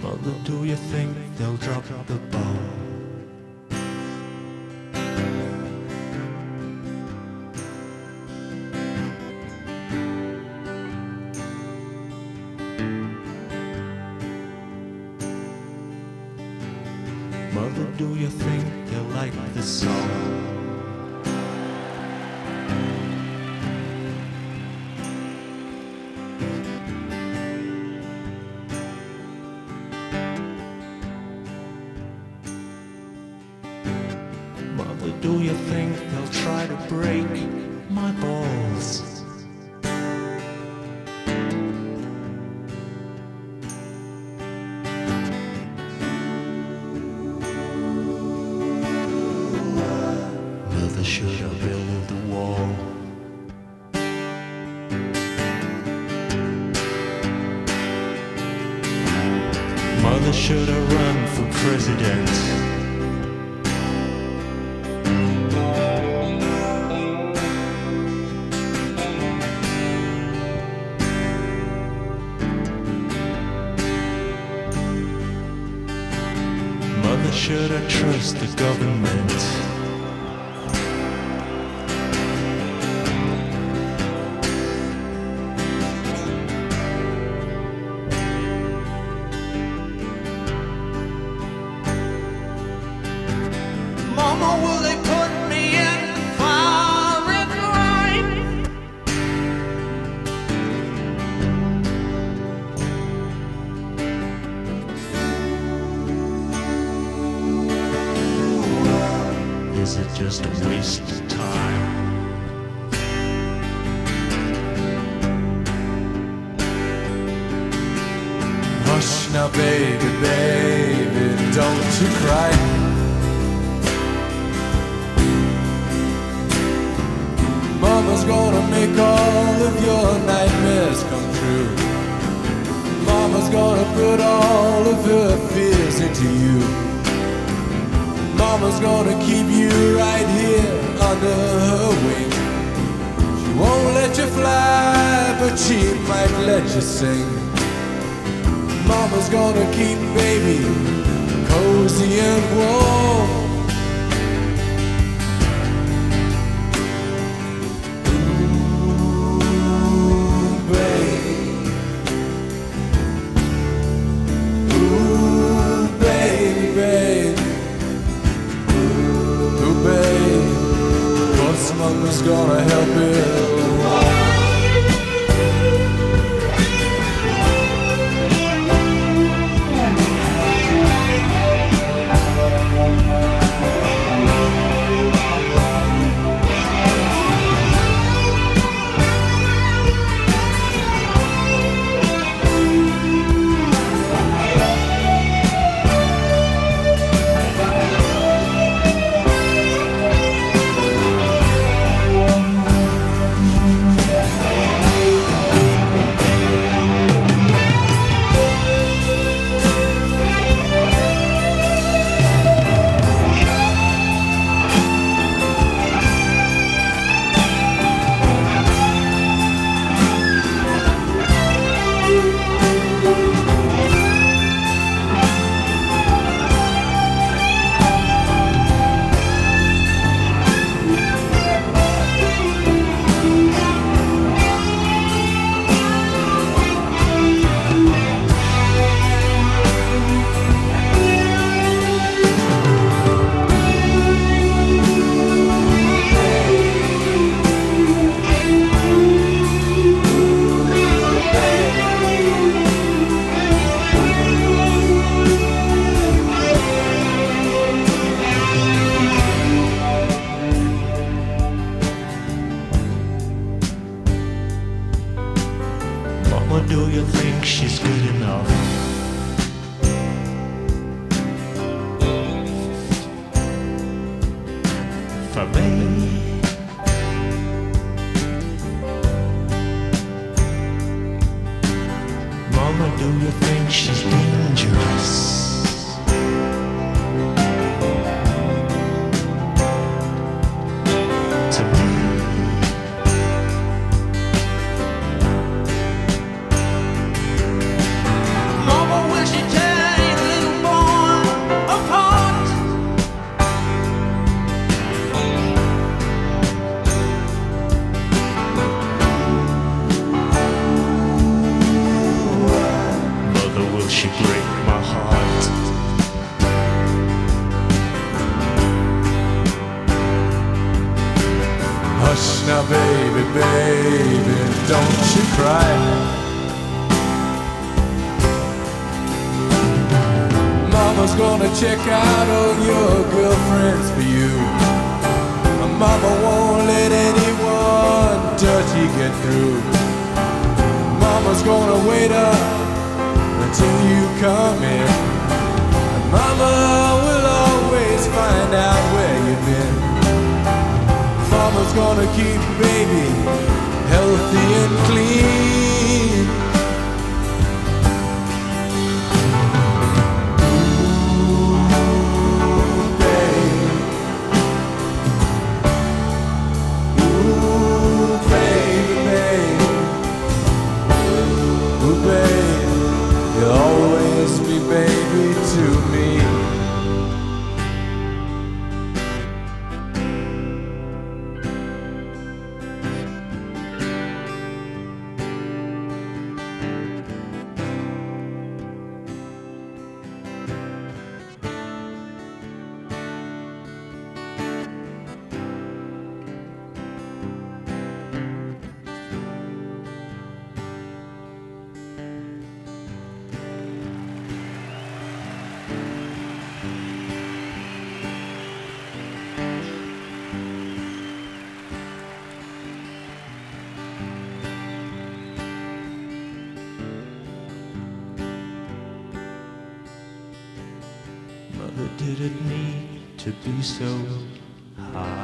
Mother, do you think they'll drop the ball? Mother, do you think they'll like this song? Mother, do you think they'll try to break my balls? Mother, should I build a wall? Mother, should I run for president? Mother, should I trust the government? Mama, will they put me in the firing line? Is it just a waste of time? Hush now, baby, baby, don't you cry. Mama's gonna make all of your nightmares come true. Mama's gonna put all of her fears into you. Mama's gonna keep you right here under her wing. She won't let you fly, but she might let you sing. Mama's gonna keep baby cozy and warm. Mama's gonna help it. Mama, do you think she's good enough? For me? Mama, do you think she's dangerous? Mama, will she tell Now baby, baby, don't you cry. Mama's gonna check out all your girlfriends for you. Mama won't let anyone dirty get through. Mama's gonna wait up until you come in. And Mama will always find out where you've been. Mama's gonna keep baby healthy and clean. You'll always be baby to me. Mother didn't need to be so hard.